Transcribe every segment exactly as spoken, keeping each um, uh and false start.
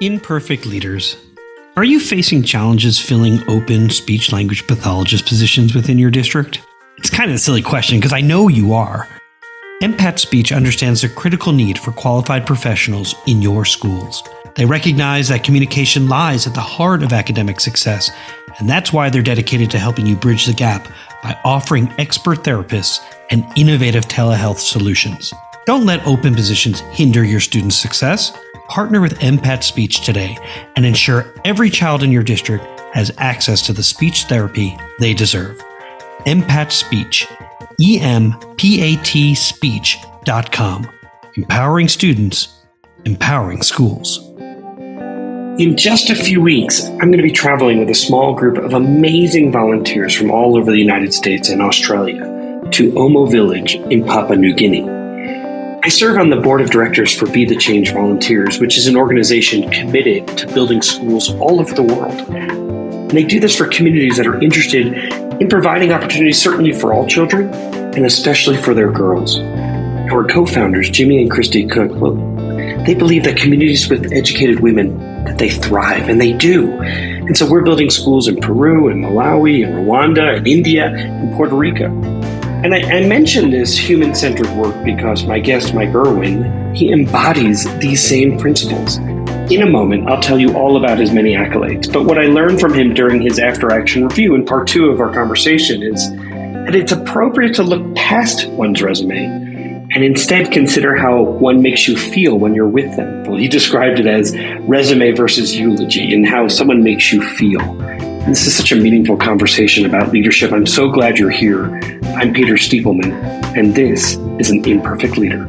Imperfect leaders. Are you facing challenges filling open speech language pathologist positions within your district? It's kind of a silly question because I know you are. M P A T Speech understands the critical need for qualified professionals in your schools. They recognize that communication lies at the heart of academic success, and that's why they're dedicated to helping you bridge the gap by offering expert therapists and innovative telehealth solutions. Don't let open positions hinder your students' success. Partner with M P A T Speech today and ensure every child in your district has access to the speech therapy they deserve. M P A T Speech, E M P A T speech dot com. Empowering students, empowering schools. In just a few weeks, I'm going to be traveling with a small group of amazing volunteers from all over the United States and Australia to Omo Village in Papua New Guinea. I serve on the board of directors for Be the Change Volunteers, which is an organization committed to building schools all over the world. And they do this for communities that are interested in providing opportunities certainly for all children, and especially for their girls. Our co-founders, Jimmy and Christy Cook, well, they believe that communities with educated women, that they thrive, and they do. And so we're building schools in Peru, and Malawi, and Rwanda, and India, and Puerto Rico. And I, I mention this human-centered work because my guest, Mike Irwin, he embodies these same principles. In a moment, I'll tell you all about his many accolades, but what I learned from him during his after-action review in part two of our conversation is that it's appropriate to look past one's resume and instead consider how one makes you feel when you're with them. Well, he described it as resume versus eulogy and how someone makes you feel. And this is such a meaningful conversation about leadership. I'm so glad you're here. I'm Peter Stiepelman, and this is An Imperfect Leader.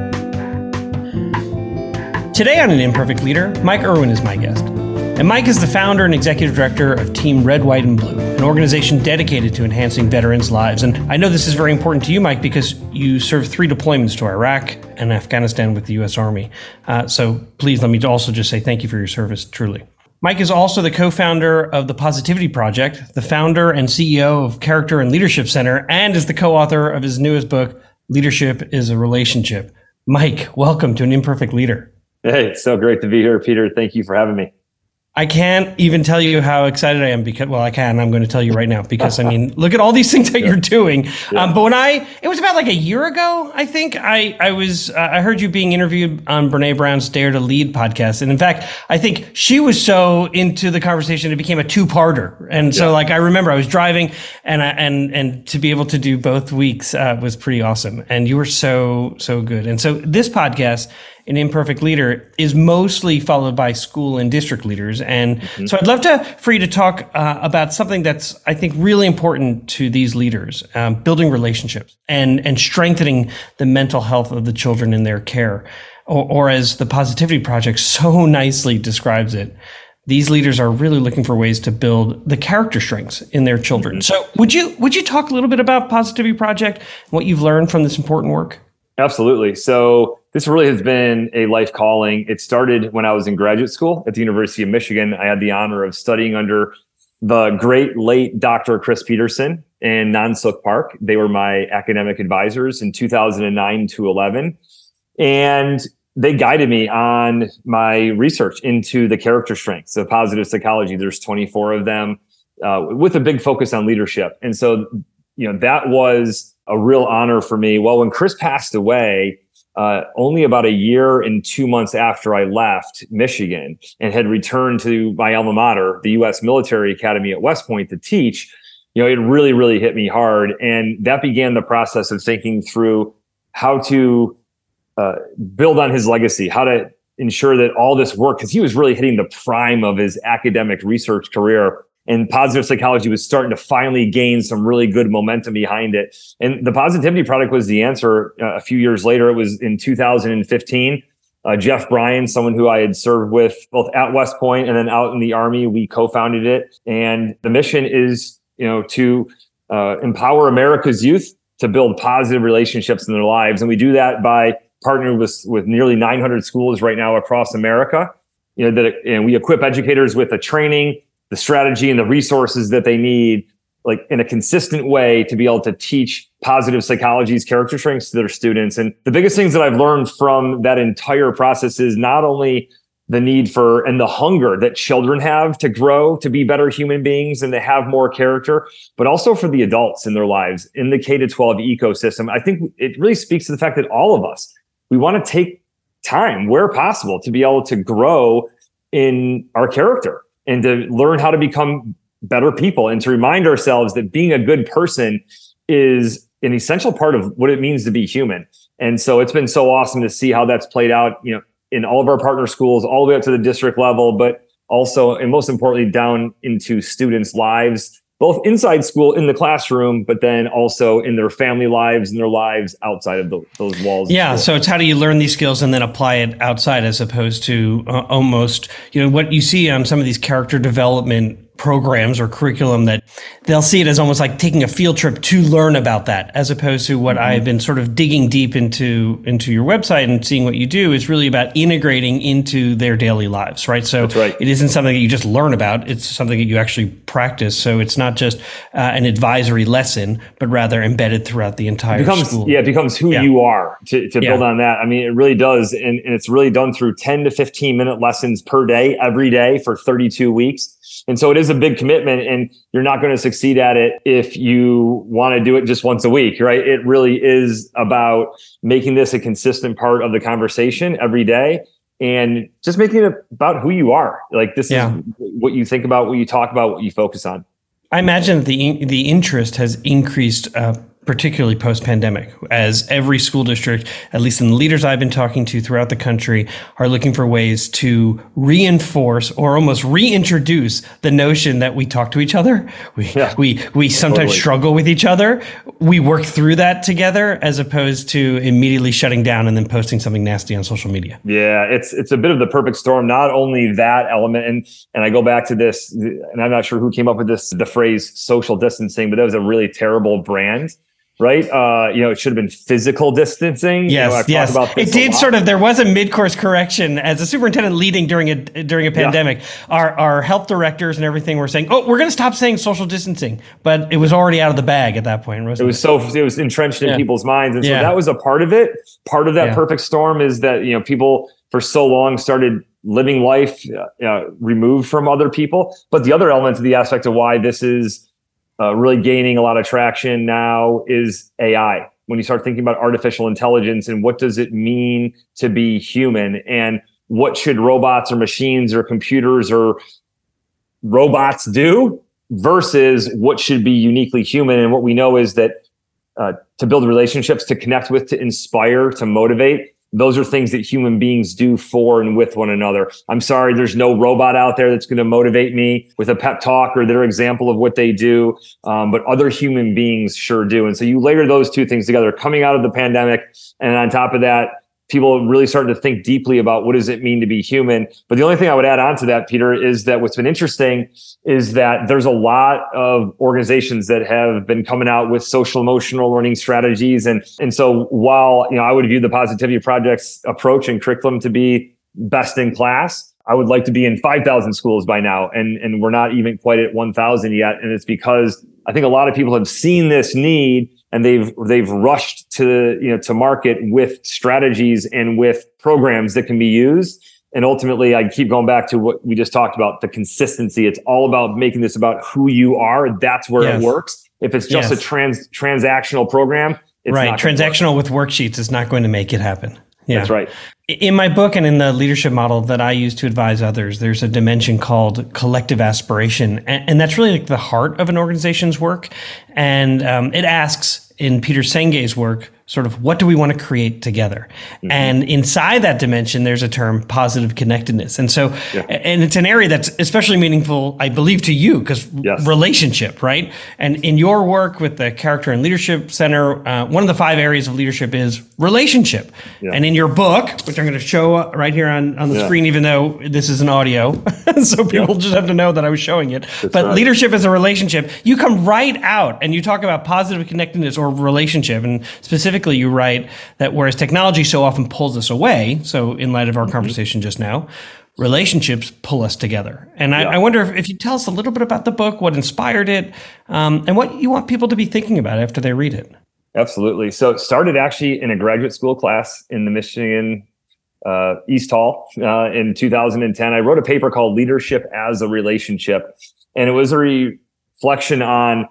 Today on An Imperfect Leader, Mike Irwin is my guest. And Mike is the founder and executive director of Team Red, White, and Blue, an organization dedicated to enhancing veterans' lives. And I know this is very important to you, Mike, because you served three deployments to Iraq and Afghanistan with the U S Army. Uh, so please let me also just say thank you for your service, truly. Mike is also the co-founder of the Positivity Project, the founder and C E O of Character and Leadership Center, and is the co-author of his newest book, Leadership is a Relationship. Mike, welcome to An Imperfect Leader. Hey, it's so great to be here, Peter. Thank you for having me. I can't even tell you how excited I am because, well, I can. I'm going to tell you right now because, I mean, look at all these things that yeah. you're doing. Yeah. Um, but when I, it was about like a year ago, I think I, I was, uh, I heard you being interviewed on Brene Brown's Dare to Lead podcast. And in fact, I think she was so into the conversation, it became a two-parter. And so yeah. like, I remember I was driving and, I, and, and to be able to do both weeks uh, was pretty awesome. And you were so, so good. And so this podcast, An Imperfect Leader, is mostly followed by school and district leaders. And mm-hmm. so I'd love to for you to talk uh, about something that's, I think, really important to these leaders, um, building relationships and, and strengthening the mental health of the children in their care. Or, or as the Positivity Project so nicely describes it, these leaders are really looking for ways to build the character strengths in their children. Mm-hmm. So would you would you talk a little bit about Positivity Project and what you've learned from this important work? Absolutely. So this really has been a life calling. It started when I was in graduate school at the University of Michigan. I had the honor of studying under the great late Doctor Chris Peterson and Nansuk Park. They were my academic advisors in two thousand nine to eleven. And they guided me on my research into the character strengths of positive psychology. There's twenty-four of them uh, with a big focus on leadership. And so, you know, that was a real honor for me. Well, when Chris passed away, uh, only about a year and two months after I left Michigan and had returned to my alma mater, the U S Military Academy at West Point, to teach, you know, it really, really hit me hard. And that began the process of thinking through how to uh, build on his legacy, how to ensure that all this work, because he was really hitting the prime of his academic research career, and positive psychology was starting to finally gain some really good momentum behind it. And the Positivity Project was the answer. Uh, a few years later, it was in two thousand fifteen. Uh, Jeff Bryan, someone who I had served with both at West Point and then out in the Army, we co-founded it. And the mission is, you know, to uh, empower America's youth to build positive relationships in their lives. And we do that by partnering with, with nearly nine hundred schools right now across America. You know, that, and we equip educators with the training, the strategy, and the resources that they need, like in a consistent way, to be able to teach positive psychology's character strengths to their students. And the biggest things that I've learned from that entire process is not only the need for and the hunger that children have to grow, to be better human beings and to have more character, but also for the adults in their lives in the K to twelve ecosystem. I think it really speaks to the fact that all of us, we want to take time where possible to be able to grow in our character and to learn how to become better people and to remind ourselves that being a good person is an essential part of what it means to be human. And so it's been so awesome to see how that's played out, you know, in all of our partner schools, all the way up to the district level, but also, and most importantly, down into students' lives, both inside school in the classroom, but then also in their family lives and their lives outside of the, those walls. Yeah. So it's how do you learn these skills and then apply it outside, as opposed to uh, almost, you know, what you see on some of these character development programs or curriculum, that they'll see it as almost like taking a field trip to learn about that, as opposed to what mm-hmm. I've been sort of digging deep into into your website and seeing what you do is really about integrating into their daily lives, right? So That's right. It isn't something that you just learn about, it's something that you actually practice. So it's not just uh, an advisory lesson, but rather embedded throughout the entire it becomes, school. Yeah, it becomes who yeah. you are to, to yeah. build on that. I mean, it really does. And, and it's really done through ten to fifteen minute lessons per day, every day for thirty-two weeks. And so it is a big commitment, and you're not going to succeed at it if you want to do it just once a week, right? It really is about making this a consistent part of the conversation every day and just making it about who you are. Like this yeah. is what you think about, what you talk about, what you focus on. I imagine that the the interest has increased, uh, particularly post-pandemic, as every school district, at least in the leaders I've been talking to throughout the country, are looking for ways to reinforce or almost reintroduce the notion that we talk to each other. We yeah, we we sometimes totally. struggle with each other. We work through that together, as opposed to immediately shutting down and then posting something nasty on social media. Yeah, it's it's a bit of the perfect storm. Not only that element, and and I go back to this, and I'm not sure who came up with this, the phrase social distancing, but that was a really terrible brand. Right. Uh, you know, it should have been physical distancing. Yes. You know, yes. About it did sort of, there was a mid-course correction as a superintendent leading during a, during a pandemic. Yeah. Our, our health directors and everything were saying, oh, we're going to stop saying social distancing, but it was already out of the bag at that point. Wasn't it was it? so, it was entrenched in yeah. people's minds. And so yeah. that was a part of it. Part of that yeah. perfect storm is that, you know, people for so long started living life uh, removed from other people. But the other element of the aspect of why this is Uh, really gaining a lot of traction now is A I. When you start thinking about artificial intelligence and what does it mean to be human, and what should robots or machines or computers or robots do versus what should be uniquely human. And what we know is that uh, to build relationships, to connect with, to inspire, to motivate, those are things that human beings do for and with one another. I'm sorry, there's no robot out there that's going to motivate me with a pep talk or their example of what they do, um, but other human beings sure do. And so you layer those two things together, coming out of the pandemic, and on top of that, people really starting to think deeply about what does it mean to be human. But the only thing I would add on to that, Peter, is that what's been interesting is that there's a lot of organizations that have been coming out with social emotional learning strategies. And, and so while, you know, I would view the Positivity Project's approach and curriculum to be best in class, I would like to be in five thousand schools by now. And, and we're not even quite at one thousand yet. And it's because I think a lot of people have seen this need, and they've they've rushed to you know to market with strategies and with programs that can be used. And ultimately, I keep going back to what we just talked about, the consistency. It's all about making this about who you are. That's where yes. it works. If it's just yes. a trans transactional program, it's right. not Transactional with worksheets is not going to make it happen. Yeah. That's right. In my book and in the leadership model that I use to advise others, there's a dimension called collective aspiration. And, and that's really like the heart of an organization's work. And um, it asks, in Peter Senge's work, sort of what do we want to create together? Mm-hmm. And inside that dimension, there's a term, positive connectedness. And so, yeah. and it's an area that's especially meaningful, I believe, to you, because yes. relationship, right? And in your work with the Character and Leadership Center, uh, one of the five areas of leadership is relationship. Yeah. And in your book, which I'm going to show right here on, on the yeah. screen, even though this is an audio, so people yeah. just have to know that I was showing it. That's but right. leadership is a relationship. You come right out and you talk about positive connectedness or relationship, and specifically you write that whereas technology so often pulls us away, so in light of our mm-hmm. conversation just now, relationships pull us together. And I, yeah. I wonder if, if you tell us a little bit about the book, what inspired it, um, and what you want people to be thinking about after they read it. Absolutely. So it started actually in a graduate school class in the Michigan uh, East Hall uh, in two thousand ten. I wrote a paper called Leadership as a Relationship. And it was a reflection on,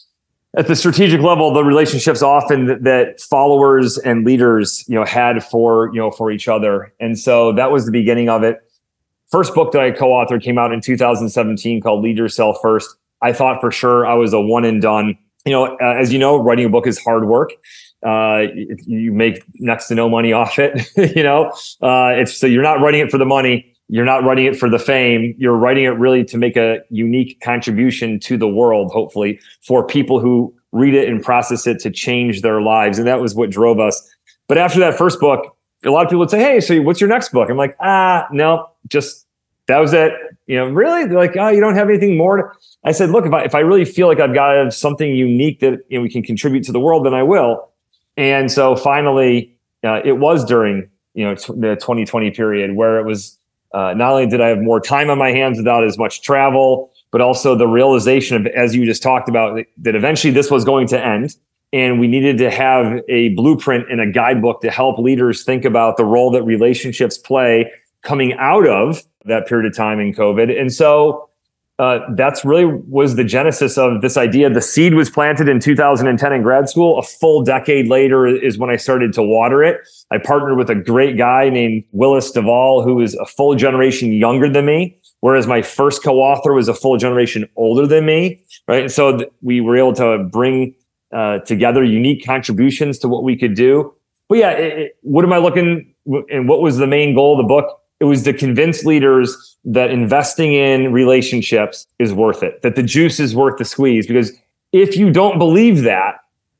at the strategic level, the relationships often that, that followers and leaders, you know, had for, you know, for each other. And so that was the beginning of it. First book that I co-authored came out in two thousand seventeen called Lead Yourself First. I thought for sure I was a one and done. You know, uh, as you know, writing a book is hard work. Uh, you make next to no money off it. you know, uh, it's so you're not writing it for the money. You're not writing it for the fame. You're writing it really to make a unique contribution to the world, hopefully, for people who read it and process it to change their lives. And that was what drove us. But after that first book, a lot of people would say, hey, so what's your next book? I'm like, ah, no, just that was it. You know, really? They're like, oh, you don't have anything more to... I said, look, if I if I really feel like I've got something unique that, you know, we can contribute to the world, then I will. And so finally, uh, it was during, you know, t- the twenty twenty period where it was uh, not only did I have more time on my hands without as much travel, but also the realization of, as you just talked about, that, that eventually this was going to end. And we needed to have a blueprint and a guidebook to help leaders think about the role that relationships play coming out of that period of time in COVID. And so uh, that's really was the genesis of this idea. The seed was planted in two thousand ten in grad school. A full decade later is when I started to water it. I partnered with a great guy named Willis Duvall, who is a full generation younger than me, whereas my first co-author was a full generation older than me. Right. And so th- we were able to bring uh, together unique contributions to what we could do. But yeah, it, it, what am I looking and what was the main goal of the book? It was to convince leaders that investing in relationships is worth it, that the juice is worth the squeeze. Because if you don't believe that,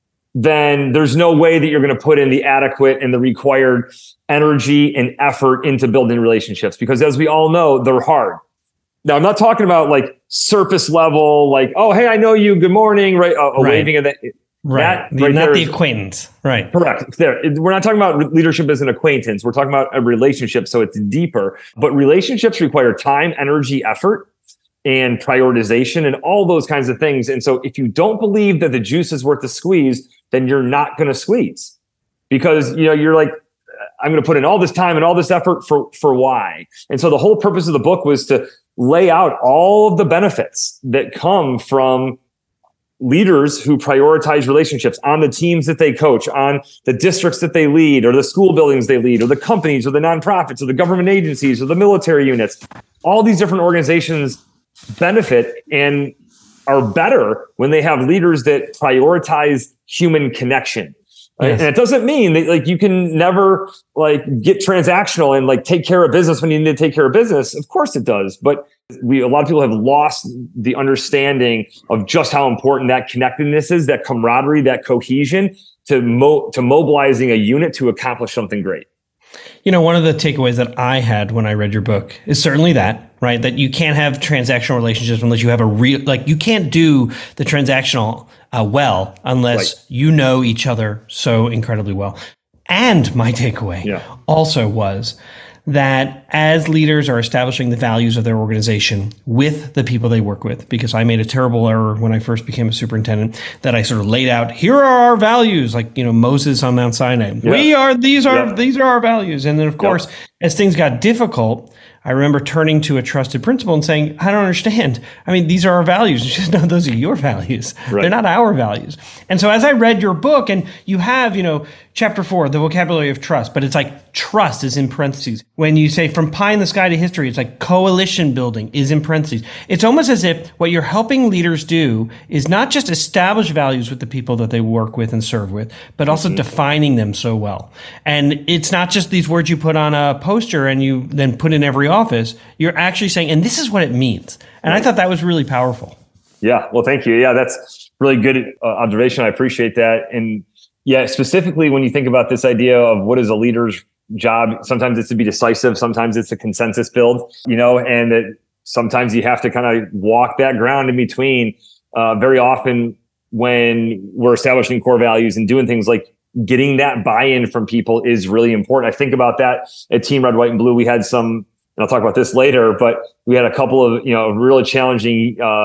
then there's no way that you're going to put in the adequate and the required energy and effort into building relationships. Because as we all know, they're hard. Now, I'm not talking about like surface level, like, oh, hey, I know you, good morning, right? A, a right. waving of that. Right. That right not the is, acquaintance. Right. Correct. There. We're not talking about leadership as an acquaintance. We're talking about a relationship. So it's deeper. But relationships require time, energy, effort, and prioritization and all those kinds of things. And so if you don't believe that the juice is worth the squeeze, then you're not going to squeeze. Because, you know, you're like, I'm going to put in all this time and all this effort for, for why? And so the whole purpose of the book was to lay out all of the benefits that come from leaders who prioritize relationships on the teams that they coach, on the districts that they lead, or the school buildings they lead, or the companies, or the nonprofits, or the government agencies, or the military units. All these different organizations benefit and are better when they have leaders that prioritize human connection. Right? Yes. And it doesn't mean that like you can never like get transactional and like take care of business when you need to take care of business. Of course it does. But we a lot of people have lost the understanding of just how important that connectedness is, that camaraderie, that cohesion to mo- to mobilizing a unit to accomplish something great. You know, one of the takeaways that I had when I read your book is certainly that, right? That you can't have transactional relationships unless you have a real, like you can't do the transactional uh, well unless right. you know each other so incredibly well. And my takeaway yeah. also was that as leaders are establishing the values of their organization with the people they work with, because I made a terrible error when I first became a superintendent, that I sort of laid out, here are our values, like, you know, Moses on Mount Sinai. Yeah. We are, these are, yeah. these are our values. And then of course, yeah. as things got difficult, I remember turning to a trusted principal and saying, I don't understand. I mean, these are our values. You just know those are your values. Right. They're not our values. And so as I read your book, and you have, you know, chapter four, the vocabulary of trust, but it's like trust is in parentheses. When you say from pie in the sky to history, it's like coalition building is in parentheses. It's almost as if what you're helping leaders do is not just establish values with the people that they work with and serve with, but also mm-hmm. defining them so well. And it's not just these words you put on a poster and you then put in every office. You're actually saying, and this is what it means. And right. I thought that was really powerful. Yeah. Well, thank you. Yeah, that's really good uh, observation. I appreciate that. And yeah, specifically when you think about this idea of what is a leader's job, sometimes it's to be decisive, sometimes it's a consensus build, you know, and that sometimes you have to kind of walk that ground in between. Uh, very often when we're establishing core values and doing things like getting that buy-in from people is really important. I think about that at Team Red, White, and Blue. We had some, and I'll talk about this later, but we had a couple of, you know, really challenging um,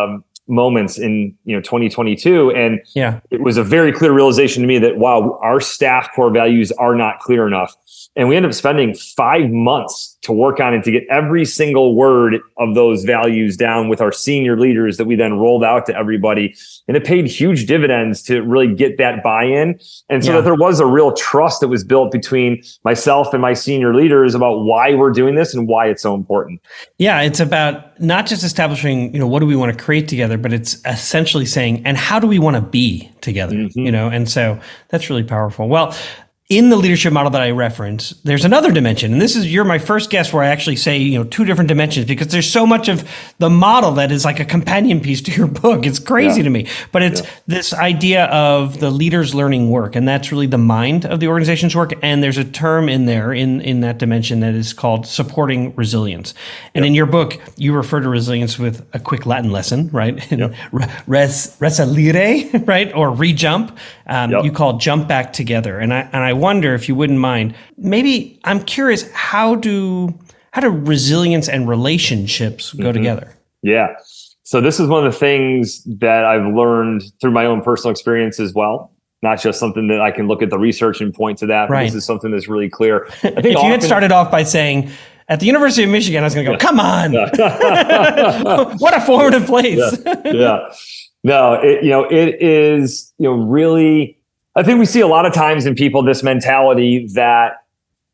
moments in, you know, twenty twenty-two. And yeah, it was a very clear realization to me that, wow, our staff core values are not clear enough. And we ended up spending five months to work on it, to get every single word of those values down with our senior leaders that we then rolled out to everybody. And it paid huge dividends to really get that buy-in. And so yeah. that there was a real trust that was built between myself and my senior leaders about why we're doing this and why it's so important. Yeah, it's about not just establishing, you know, what do we want to create together, but it's essentially saying, and how do we want to be together, mm-hmm. you know? And so that's really powerful. Well, in the leadership model that I reference, there's another dimension. And this is, you're my first guest where I actually say, you know, two different dimensions, because there's so much of the model that is like a companion piece to your book. It's crazy yeah. to me, but it's yeah. this idea of the leader's learning work. And that's really the mind of the organization's work. And there's a term in there in, in that dimension that is called supporting resilience. And yep. in your book, you refer to resilience with a quick Latin lesson, right? Yep. Res, resalire, right? Or re-jump. Um, yep. You call jump back together. And I, and I wonder if you wouldn't mind, maybe I'm curious, how do how do resilience and relationships go mm-hmm. together? Yeah. So this is one of the things that I've learned through my own personal experience as well. Not just something that I can look at the research and point to that, but right. this is something that's really clear. I think if you often, had started off by saying, at the University of Michigan, I was going to go, come on. What a formative place. yeah. yeah. No, it, you know, it is, you know, really, I think we see a lot of times in people this mentality that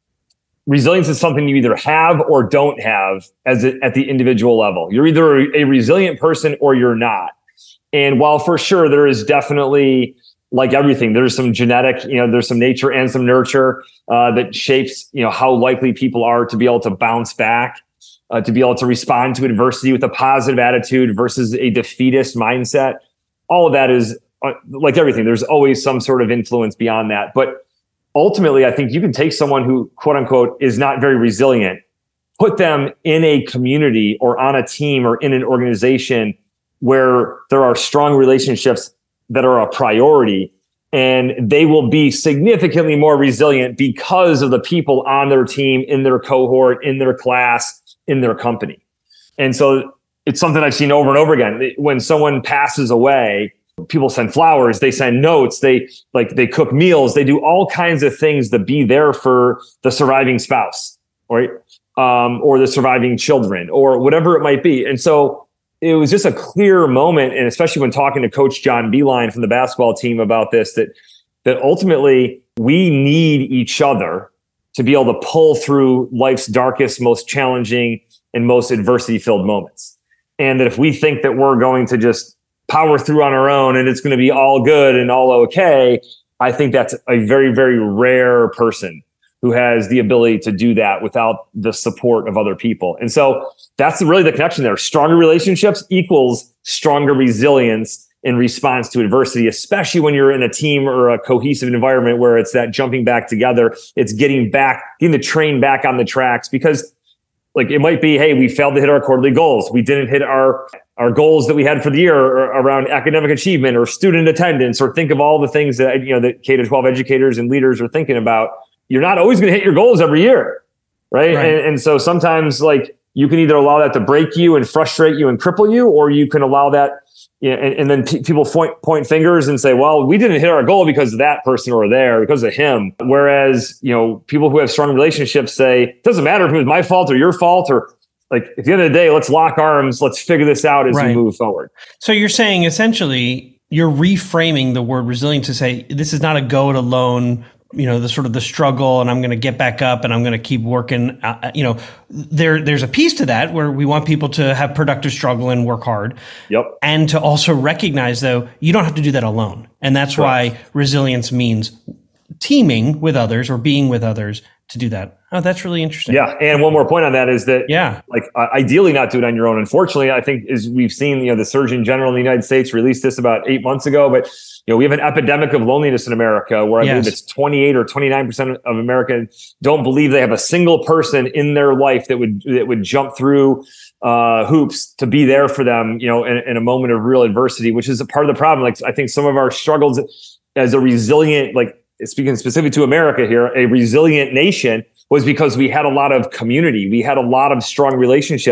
resilience is something you either have or don't have as a, at the individual level. You're either a, a resilient person or you're not. And while for sure there is definitely, like everything, there's some genetic, you know, there's some nature and some nurture uh, that shapes, you know, how likely people are to be able to bounce back, uh, to be able to respond to adversity with a positive attitude versus a defeatist mindset. All of that is Uh, like everything, there's always some sort of influence beyond that. But ultimately, I think you can take someone who, quote unquote, is not very resilient, put them in a community or on a team or in an organization where there are strong relationships that are a priority, and they will be significantly more resilient because of the people on their team, in their cohort, in their class, in their company. And so it's something I've seen over and over again. When someone passes away, people send flowers, they send notes, they like they cook meals, they do all kinds of things to be there for the surviving spouse, right? Um, or the surviving children, or whatever it might be. And so it was just a clear moment, and especially when talking to Coach John Beilein from the basketball team about this, that that ultimately we need each other to be able to pull through life's darkest, most challenging, and most adversity-filled moments. And that if we think that we're going to just power through on our own and it's going to be all good and all okay, I think that's a very, very rare person who has the ability to do that without the support of other people. And so that's really the connection there. Stronger relationships equals stronger resilience in response to adversity, especially when you're in a team or a cohesive environment where it's that jumping back together. It's getting back, getting the train back on the tracks, because like it might be, hey, we failed to hit our quarterly goals. We didn't hit our our goals that we had for the year around academic achievement or student attendance, or think of all the things that, you know, that K to twelve educators and leaders are thinking about. You're not always going to hit your goals every year, right? right. And, and so sometimes like you can either allow that to break you and frustrate you and cripple you, or you can allow that, you know, and, and then p- people point, point fingers and say, well, we didn't hit our goal because of that person over there, because of him. Whereas, you know, people who have strong relationships say, it doesn't matter if it was my fault or your fault, or like at the end of the day, let's lock arms, let's figure this out as right. we move forward. So you're saying essentially you're reframing the word resilience to say, this is not a go it alone, you know, the sort of the struggle, and I'm going to get back up and I'm going to keep working. Uh, you know, there there's a piece to that where we want people to have productive struggle and work hard. Yep. And to also recognize, though, you don't have to do that alone. And that's Correct. Why resilience means teaming with others or being with others to do that. Oh, that's really interesting. Yeah. And one more point on that is that, yeah, like uh, ideally not do it on your own. Unfortunately, I think as we've seen, you know, the Surgeon General in the United States released this about eight months ago, but you know, we have an epidemic of loneliness in America where I yes. believe it's twenty-eight or twenty-nine percent of Americans don't believe they have a single person in their life that would, that would jump through uh, hoops to be there for them, you know, in, in a moment of real adversity, which is a part of the problem. Like I think some of our struggles as a resilient, like speaking specifically to America here, a resilient nation was because we had a lot of community. We had a lot of strong relationships.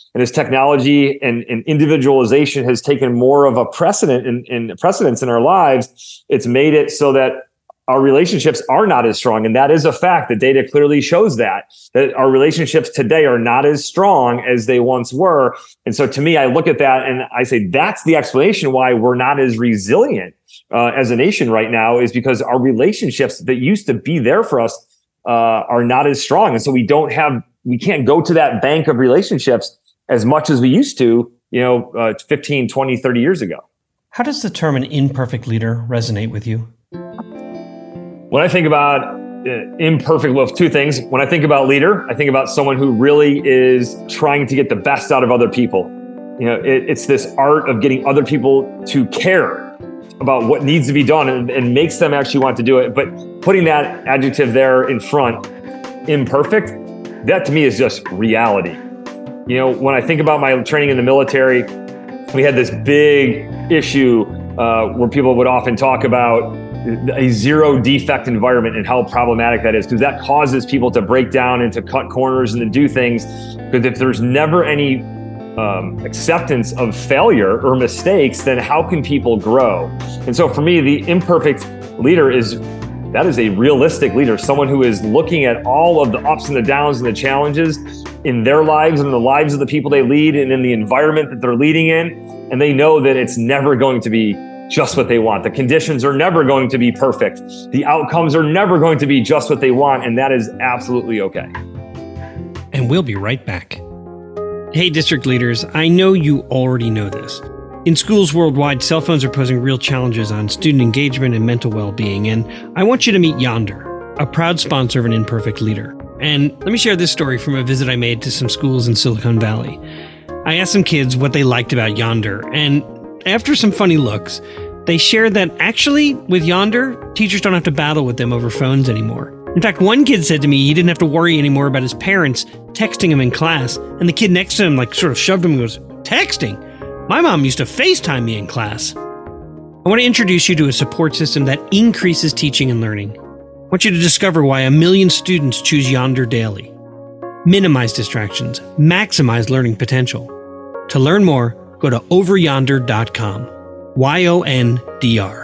And as technology and, and individualization has taken more of a precedent in, in precedence in our lives, it's made it so that our relationships are not as strong. And that is a fact. The data clearly shows that, that our relationships today are not as strong as they once were. And so to me, I look at that and I say, that's the explanation why we're not as resilient uh, as a nation right now, is because our relationships that used to be there for us uh, are not as strong. And so we don't have, we can't go to that bank of relationships as much as we used to, you know, uh, fifteen, twenty, thirty years ago. How does the term an imperfect leader resonate with you? When I think about uh, imperfect, well, two things. When I think about leader, I think about someone who really is trying to get the best out of other people. You know, it, it's this art of getting other people to care about what needs to be done and, and makes them actually want to do it. But putting that adjective there in front, imperfect, that to me is just reality. You know, when I think about my training in the military, we had this big issue uh, where people would often talk about a zero defect environment and how problematic that is, because that causes people to break down and to cut corners and to do things. Because if there's never any um, acceptance of failure or mistakes, then how can people grow? And so for me, the imperfect leader is, that is a realistic leader, someone who is looking at all of the ups and the downs and the challenges in their lives and in the lives of the people they lead and in the environment that they're leading in. And they know that it's never going to be just what they want. The conditions are never going to be perfect. The outcomes are never going to be just what they want. And that is absolutely okay. And we'll be right back. Hey, district leaders, I know you already know this. In schools worldwide, cell phones are posing real challenges on student engagement and mental well-being. And I want you to meet Yonder, a proud sponsor of An Imperfect Leader. And let me share this story from a visit I made to some schools in Silicon Valley. I asked some kids what they liked about Yonder, and after some funny looks, they shared that actually, with Yonder, teachers don't have to battle with them over phones anymore. In fact, one kid said to me he didn't have to worry anymore about his parents texting him in class, and the kid next to him like sort of shoved him and goes, "Texting? My mom used to FaceTime me in class." I want to introduce you to a support system that increases teaching and learning. I want you to discover why a million students choose Yonder daily. Minimize distractions, maximize learning potential. To learn more, go to over yonder dot com. Y O N D R.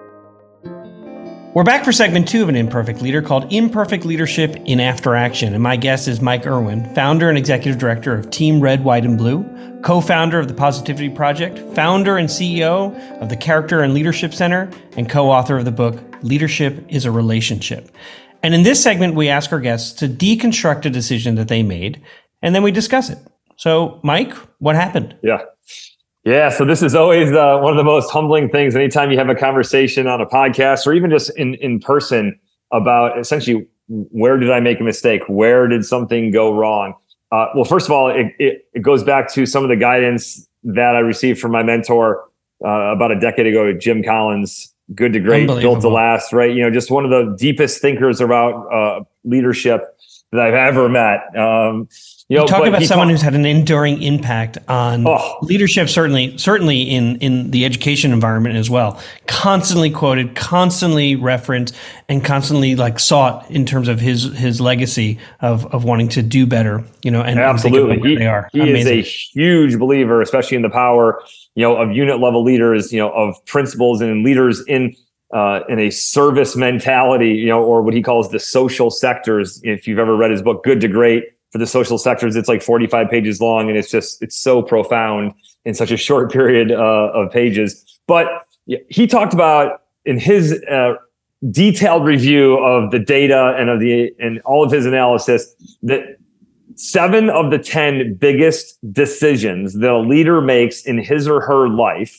We're back for segment two of An Imperfect Leader called Imperfect Leadership in After Action. And my guest is Mike Irwin, founder and executive director of Team Red, White, and Blue, co-founder of the Positivity Project, founder and C E O of the Character and Leadership Center, and co-author of the book, Leadership is a Relationship. And in this segment, we ask our guests to deconstruct a decision that they made, and then we discuss it. So, Mike, what happened? Yeah. Yeah. So this is always uh, one of the most humbling things anytime you have a conversation on a podcast or even just in, in person about essentially, where did I make a mistake? Where did something go wrong? Uh, well, first of all, it, it, it goes back to some of the guidance that I received from my mentor uh, about a decade ago, Jim Collins, Good to Great, Built to Last, right? You know, just one of the deepest thinkers about uh, leadership that I've ever met. Um, You, know, you talk about someone talk- who's had an enduring impact on oh. leadership, certainly, certainly in, in the education environment as well. Constantly quoted, constantly referenced, and constantly like sought in terms of his his legacy of of wanting to do better. You know, and absolutely, and think about where they are. He Amazing. is a huge believer, especially in the power, you know, of unit level leaders, you know, of principals and leaders in. Uh, in a service mentality, you know, or what he calls the social sectors. If you've ever read his book, Good to Great, for the social sectors, it's like forty-five pages long, and it's just, it's so profound in such a short period uh, of pages. But he talked about in his uh, detailed review of the data and of the, and all of his analysis, that seven of the ten biggest decisions that a leader makes in his or her life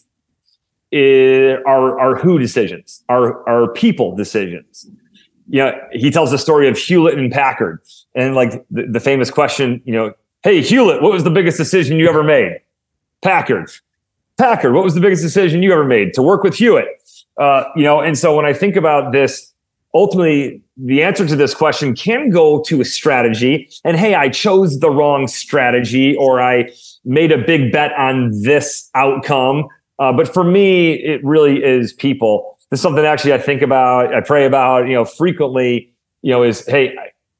is, are, are who decisions, are, are people decisions. You know, he tells the story of Hewlett and Packard, and like the, the famous question, you know, "Hey, Hewlett, what was the biggest decision you ever made?" Packard. Packard, what was the biggest decision you ever made? To work with Hewitt. Uh, you know, and so when I think about this, ultimately the answer to this question can go to a strategy. And hey, I chose the wrong strategy, or I made a big bet on this outcome. Uh, but for me, it really is people. This is something actually I think about, I pray about, you know, frequently, you know, is, hey,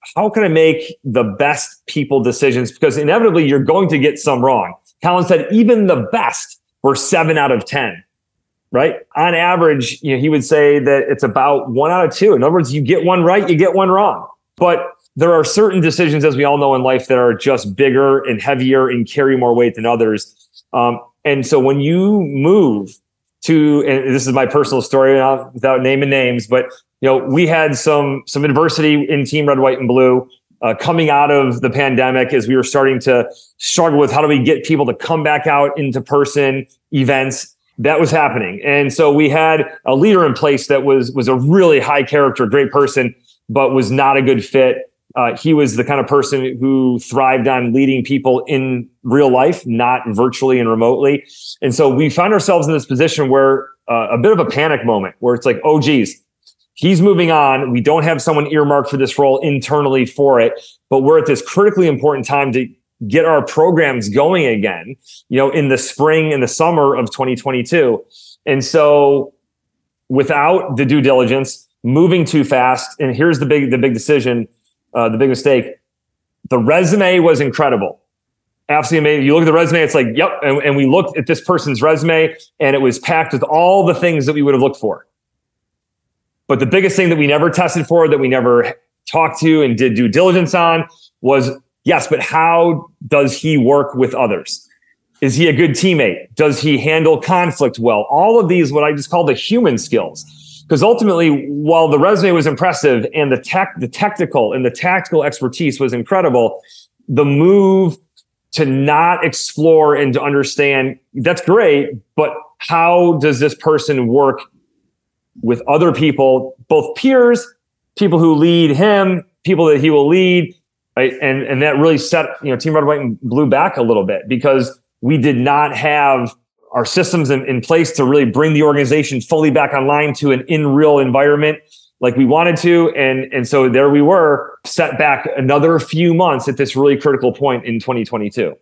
how can I make the best people decisions? Because inevitably you're going to get some wrong. Colin said, even the best were seven out of ten, right? On average, you know, he would say that it's about one out of two. In other words, you get one right, you get one wrong. But there are certain decisions, as we all know in life, that are just bigger and heavier and carry more weight than others. Um, and so when you move to, and this is my personal story uh, without naming names, but you know, we had some some adversity in Team Red, White, and Blue uh, coming out of the pandemic as we were starting to struggle with how do we get people to come back out into person events. That was happening, and so we had a leader in place that was was a really high character, great person, but was not a good fit. Uh, he was the kind of person who thrived on leading people in real life, not virtually and remotely. And so we found ourselves in this position where uh, a bit of a panic moment where it's like, oh, geez, he's moving on. We don't have someone earmarked for this role internally for it, but we're at this critically important time to get our programs going again, you know, in the spring and the summer of twenty twenty-two. And so without the due diligence, moving too fast, and here's the big, the big decision, Uh, the big mistake. The resume was incredible. Absolutely amazing. You look at the resume, it's like, yep. And, and we looked at this person's resume and it was packed with all the things that we would have looked for. But the biggest thing that we never tested for, that we never talked to and did due diligence on was, yes, but how does he work with others? Is he a good teammate? Does he handle conflict well? All of these, what I just call the human skills. Because ultimately, while the resume was impressive and the tech, the technical and the tactical expertise was incredible, the move to not explore and to understand, that's great, but how does this person work with other people, both peers, people who lead him, people that he will lead, right? And and that really set, you know, Team Red, White, and Blue back a little bit because we did not have our systems in, in place to really bring the organization fully back online to an in real environment like we wanted to. And, and so there we were, set back another few months at this really critical point in twenty twenty-two.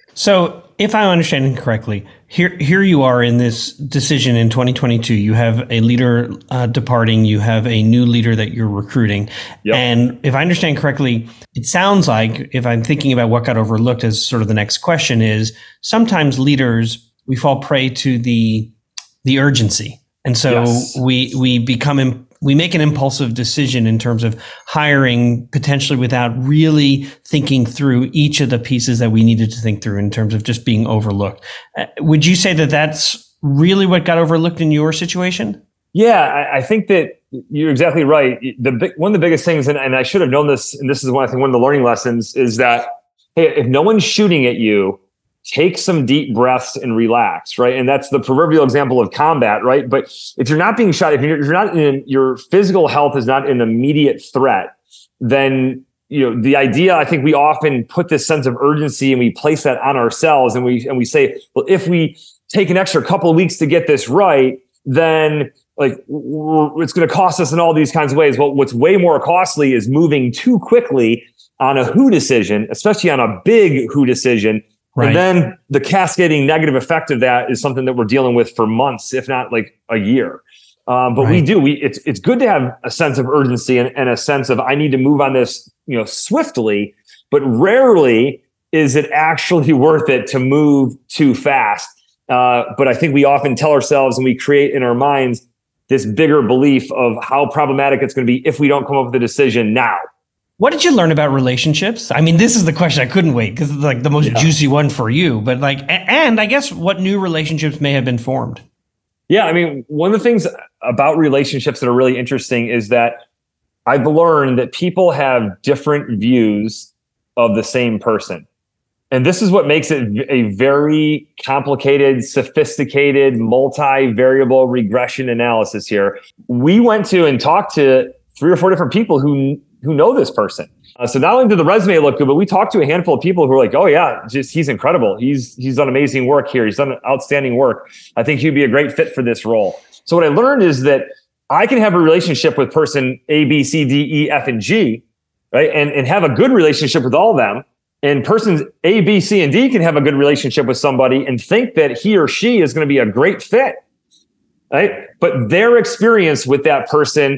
So if I'm understanding correctly, here here you are in this decision in twenty twenty-two. You have a leader uh, departing. You have a new leader that you're recruiting. Yep. And if I understand correctly, it sounds like, if I'm thinking about what got overlooked as sort of the next question, is sometimes leaders, we fall prey to the the urgency. And so yes. we we become Im- we make an impulsive decision in terms of hiring potentially without really thinking through each of the pieces that we needed to think through in terms of just being overlooked. Uh, would you say that that's really what got overlooked in your situation? Yeah, I, I think that you're exactly right. The big, one of the biggest things, and, and I should have known this, and this is one, I think one of the learning lessons, is that, hey, if no one's shooting at you, take some deep breaths and relax, right? And that's the proverbial example of combat, right? But if you're not being shot, if you're, if you're not in, your physical health is not an immediate threat, then, you know, the idea, I think we often put this sense of urgency and we place that on ourselves, and we, and we say, well, if we take an extra couple of weeks to get this right, then like it's going to cost us in all these kinds of ways. Well, what's way more costly is moving too quickly on a who decision, especially on a big who decision. Right. And then the cascading negative effect of that is something that we're dealing with for months, if not like a year. Um, but right. we do. We it's it's good to have a sense of urgency and, and a sense of I need to move on this, you know, swiftly. But rarely is it actually worth it to move too fast. Uh, but I think we often tell ourselves, and we create in our minds this bigger belief of how problematic it's going to be if we don't come up with a decision now. What did you learn about relationships? I mean, this is the question I couldn't wait because it's like the most yeah. juicy one for you. But like, and I guess what new relationships may have been formed? Yeah, I mean, one of the things about relationships that are really interesting is that I've learned that people have different views of the same person. And this is what makes it a very complicated, sophisticated, multi-variable regression analysis here. We went to and talked to three or four different people who who know this person. Uh, so not only did the resume look good, but we talked to a handful of people who were like, oh yeah, just he's incredible. He's he's done amazing work here. He's done outstanding work. I think he'd be a great fit for this role. So what I learned is that I can have a relationship with person A, B, C, D, E, F, and G, right? And, and have a good relationship with all of them. And persons A, B, C, and D can have a good relationship with somebody and think that he or she is going to be a great fit, right? But their experience with that person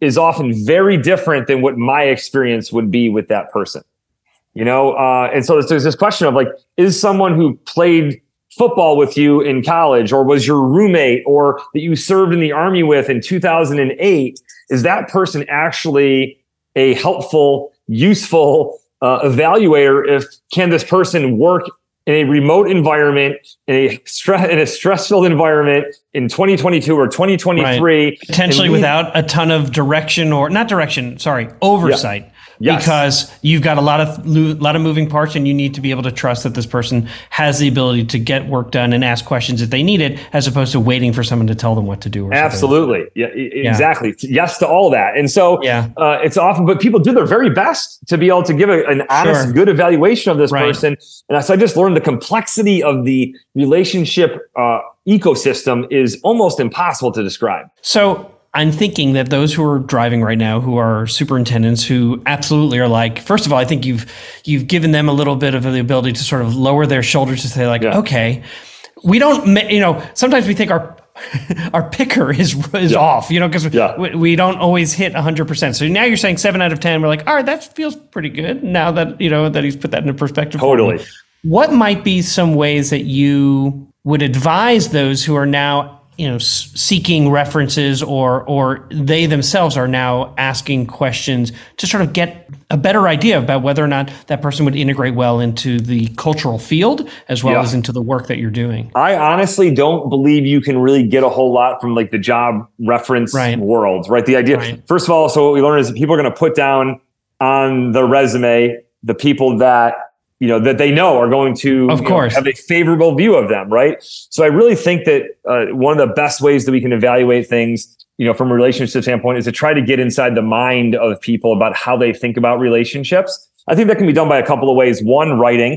is often very different than what my experience would be with that person. You know, uh, and so there's this question of like, is someone who played football with you in college or was your roommate or that you served in the Army with in two thousand eight, is that person actually a helpful, useful uh, evaluator? If can this person work in a remote environment, in a stress in a stressful environment in twenty twenty-two or twenty twenty-three, right. potentially we, without a ton of direction or not direction, sorry, oversight. Yeah. Yes. Because you've got a lot of lot of moving parts, and you need to be able to trust that this person has the ability to get work done and ask questions if they need it, as opposed to waiting for someone to tell them what to do. Or Absolutely, yeah, exactly. Yeah. Yes to all that, and so yeah. uh, it's often, but people do their very best to be able to give a, an honest, sure. good evaluation of this right. person. And so I just learned the complexity of the relationship uh, ecosystem is almost impossible to describe. So I'm thinking that those who are driving right now, who are superintendents, who absolutely are like, first of all, I think you've you've given them a little bit of the ability to sort of lower their shoulders to say like, yeah. okay, we don't, you know, sometimes we think our our picker is is yeah. off, you know, because yeah. we, we don't always hit one hundred percent. So now you're saying seven out of ten. We're like, all right, that feels pretty good now that, you know, that he's put that into perspective. Totally. What might be some ways that you would advise those who are now, you know, seeking references or or they themselves are now asking questions to sort of get a better idea about whether or not that person would integrate well into the cultural field as well yeah. as into the work that you're doing? I honestly don't believe you can really get a whole lot from like the job reference right. world, right? The idea, right. first of all, so what we learned is that people are going to put down on the resume the people that you know, that they know are going to of course. Know, have a favorable view of them, right? So I really think that uh, one of the best ways that we can evaluate things, you know, from a relationship standpoint is to try to get inside the mind of people about how they think about relationships. I think that can be done by a couple of ways. One, writing.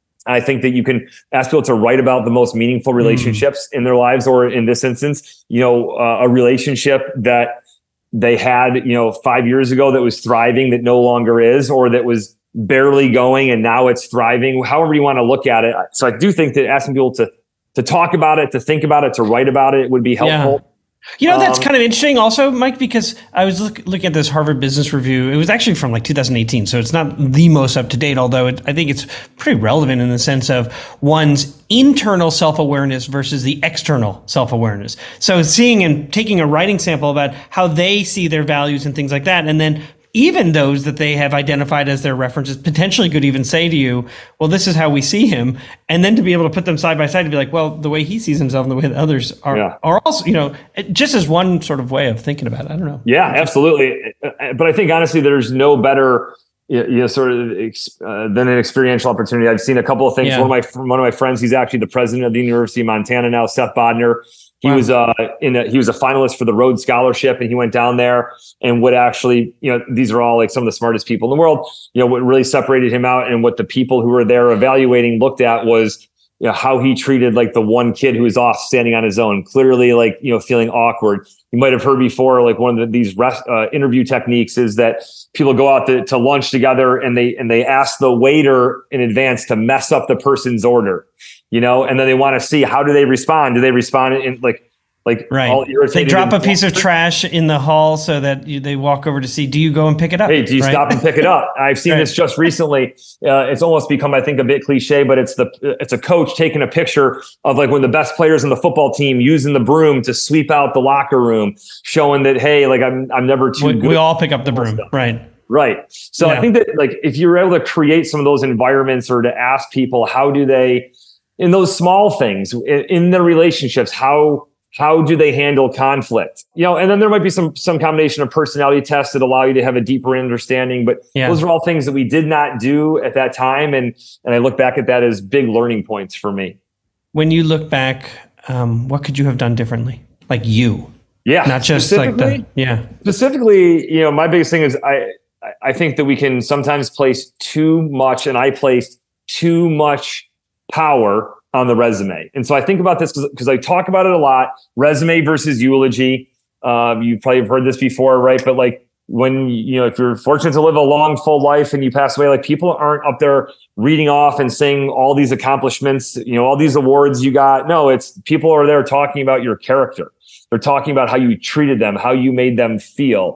I think that you can ask people to write about the most meaningful relationships mm. in their lives, or in this instance, you know, uh, a relationship that they had, you know, five years ago that was thriving that no longer is, or that was barely going and now it's thriving, however you want to look at it. So I do think that asking people to to talk about it, to think about it, to write about it would be helpful. Yeah. You know, that's um, kind of interesting also, Mike, because I was look, looking at this Harvard Business Review. It was actually from like two thousand eighteen, so it's not the most up to date, although it, I think it's pretty relevant in the sense of one's internal self-awareness versus the external self-awareness. So seeing and taking a writing sample about how they see their values and things like that, and then even those that they have identified as their references potentially could even say to you, well, this is how we see him. And then to be able to put them side by side to be like, well, the way he sees himself and the way that others are, yeah. are also, you know, just as one sort of way of thinking about it. I don't know. Yeah, absolutely. But I think honestly, there's no better, you know, sort of uh, than an experiential opportunity. I've seen a couple of things. Yeah. One of my, one of my friends, he's actually the president of the University of Montana now, Seth Bodner. He wow. was uh in a, he was a finalist for the Rhodes Scholarship, and he went down there and what actually, you know, these are all like some of the smartest people in the world. You know, what really separated him out and what the people who were there evaluating looked at was, you know, how he treated like the one kid who was off standing on his own, clearly like, you know, feeling awkward. You might have heard before, like one of the, these rest, uh, interview techniques is that people go out to, to lunch together and they and they ask the waiter in advance to mess up the person's order. You know, and then they want to see how do they respond? Do they respond in like, like right? All irritated they drop a piece of trash in the hall so that you, they walk over to see. Do you go and pick it up? Hey, do you right? stop and pick it up? I've seen right. this just recently. Uh, it's almost become, I think, a bit cliche, but it's the it's a coach taking a picture of like one of the best players in the football team using the broom to sweep out the locker room, showing that hey, like I'm I'm never too we, good. We all pick up the broom, stuff. right? Right. So yeah. I think that like if you're able to create some of those environments or to ask people how do they in those small things in, in their relationships, how how do they handle conflict? You know, and then there might be some some combination of personality tests that allow you to have a deeper understanding. But yeah. those are all things that we did not do at that time, and and I look back at that as big learning points for me. When you look back, um, what could you have done differently? Like you, yeah, not just like the yeah. Specifically, you know, my biggest thing is I I think that we can sometimes place too much, and I placed too much power on the resume. And so I think about this because I talk about it a lot, resume versus eulogy. Um, you probably have heard this before, right? But like when, you know, if you're fortunate to live a long, full life and you pass away, like people aren't up there reading off and saying all these accomplishments, you know, all these awards you got. No, it's people are there talking about your character. They're talking about how you treated them, how you made them feel.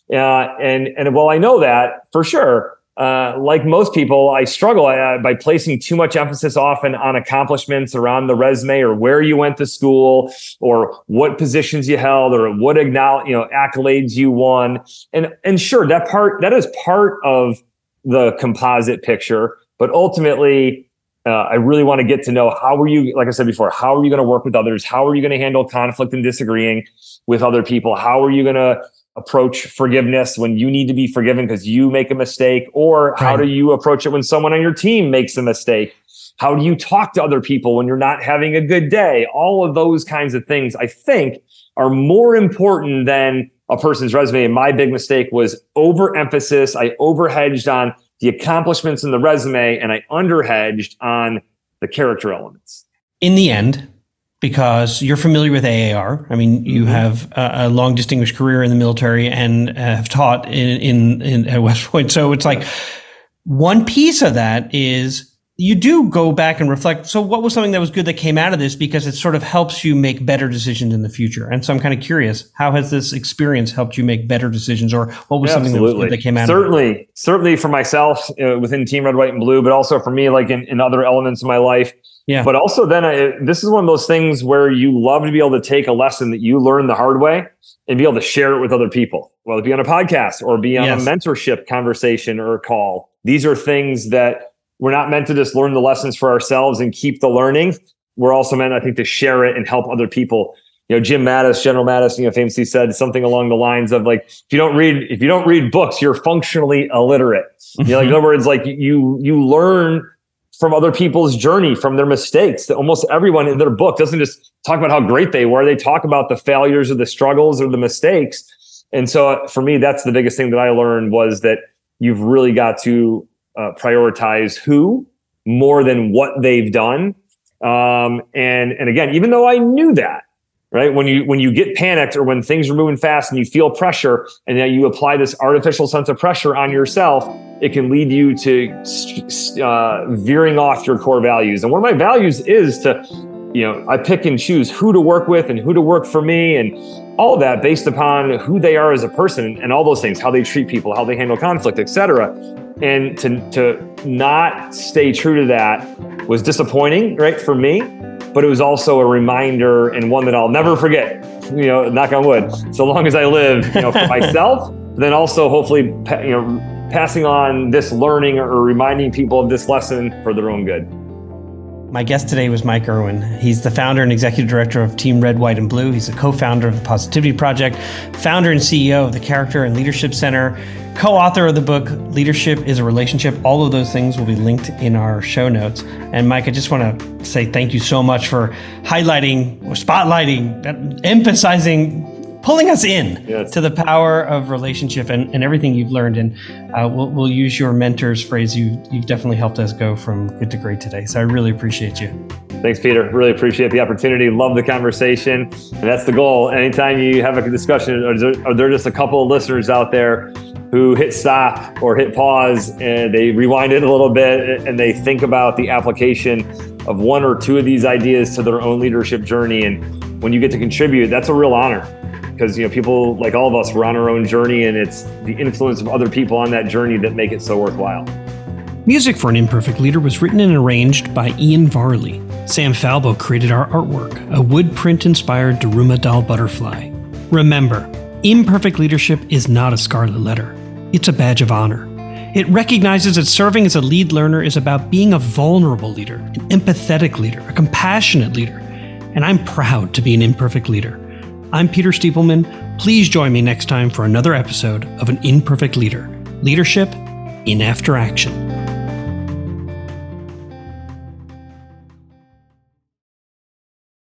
Uh, and, and while I know that for sure, uh, like most people, I struggle uh, by placing too much emphasis often on accomplishments or on the resume or where you went to school or what positions you held or what acknowledge, you know, accolades you won. And, and sure, that part, that is part of the composite picture, but ultimately, Uh, I really want to get to know how are you, like I said before, how are you going to work with others? How are you going to handle conflict and disagreeing with other people? How are you going to approach forgiveness when you need to be forgiven because you make a mistake? Or how Right. do you approach it when someone on your team makes a mistake? How do you talk to other people when you're not having a good day? All of those kinds of things, I think, are more important than a person's resume. And my big mistake was overemphasis. I overhedged on the accomplishments in the resume, and I underhedged on the character elements. In the end, because you're familiar with A A R, I mean, you mm-hmm. have a, a long distinguished career in the military and have taught in, in, in at West Point. So it's like one piece of that is you do go back and reflect. So what was something that was good that came out of this? Because it sort of helps you make better decisions in the future. And so I'm kind of curious, how has this experience helped you make better decisions, or what was yeah, something absolutely. that was good that came out certainly, of it? Certainly for myself uh, within Team Red, White, and Blue, but also for me, like in, in other elements of my life. Yeah. But also then I, this is one of those things where you love to be able to take a lesson that you learned the hard way and be able to share it with other people, whether it be on a podcast or be on yes. a mentorship conversation or a call. These are things that we're not meant to just learn the lessons for ourselves and keep the learning. We're also meant, I think, to share it and help other people. You know, Jim Mattis, General Mattis, you know, famously said something along the lines of like, if you don't read, if you don't read books, you're functionally illiterate. Mm-hmm. You know, like in other words, like you you learn from other people's journey, from their mistakes. That almost everyone in their book doesn't just talk about how great they were. They talk about the failures or the struggles or the mistakes. And so for me, that's the biggest thing that I learned was that you've really got to Uh, prioritize who more than what they've done. Um, and, and again, even though I knew that, right? When you, when you get panicked or when things are moving fast and you feel pressure and then you apply this artificial sense of pressure on yourself, it can lead you to uh, veering off your core values. And one of my values is to, you know, I pick and choose who to work with and who to work for me and all of that based upon who they are as a person and all those things, how they treat people, how they handle conflict, et cetera. And to to not stay true to that was disappointing, right, for me, but it was also a reminder and one that I'll never forget, you know, knock on wood, so long as I live, you know, for myself, then also hopefully, you know, passing on this learning or reminding people of this lesson for their own good. My guest today was Mike Irwin. He's the founder and executive director of Team Red, White, and Blue. He's a co-founder of the Positivity Project, founder and C E O of the Character and Leadership Center, co-author of the book, Leadership is a Relationship. All of those things will be linked in our show notes. And Mike, I just want to say thank you so much for highlighting, or spotlighting, emphasizing, pulling us in yes. to the power of relationship and, and everything you've learned. And uh, we'll, we'll use your mentor's phrase. You, you've definitely helped us go from good to great today. So I really appreciate you. Thanks, Peter. Really appreciate the opportunity. Love the conversation. And that's the goal. Anytime you have a discussion, are there, are there just a couple of listeners out there who hit stop or hit pause and they rewind it a little bit and they think about the application of one or two of these ideas to their own leadership journey. And when you get to contribute, that's a real honor. Because, you know, people like all of us, we're on our own journey, and it's the influence of other people on that journey that make it so worthwhile. Music for An Imperfect Leader was written and arranged by Ian Varley. Sam Falbo created our artwork, a wood print-inspired Daruma doll butterfly. Remember, imperfect leadership is not a scarlet letter. It's a badge of honor. It recognizes that serving as a lead learner is about being a vulnerable leader, an empathetic leader, a compassionate leader. And I'm proud to be an imperfect leader. I'm Peter Stiepelman. Please join me next time for another episode of An Imperfect Leader, Leadership in After Action.